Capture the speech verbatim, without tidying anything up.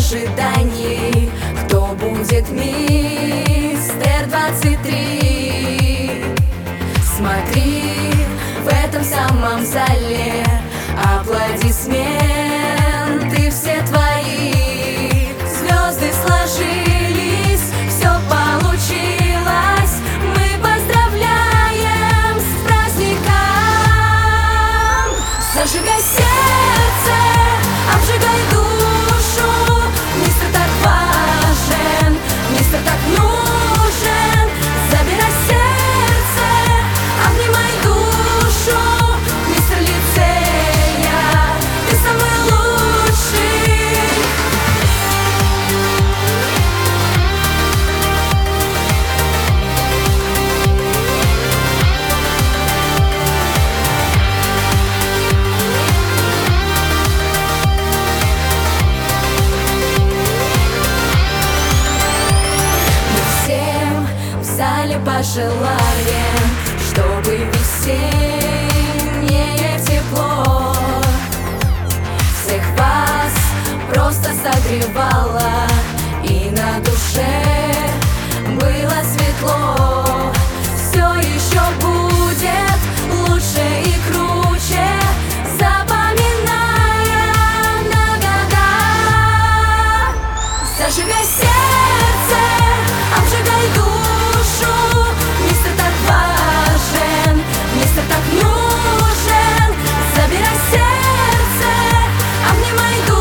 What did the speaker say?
ожидании, кто будет мистер двадцать три. Смотри, в этом самом зале аплодисменты все твои. Звезды сложились, все получилось. Мы поздравляем с праздником. Зажигай сердце, обжигай душу. Мистер так важен, мистер так нужен. Забирай сердце, обнимай душу. Мистер лицея, ты самый лучший. Пожелаем, чтобы весеннее тепло всех вас просто согревало, и на душе было светло. Все еще будет лучше и круче, запоминая на года. Зажигай сердце, обжигай душу. Мистер так важен, мистер так нужен. Забирай сердце, обнимай душу.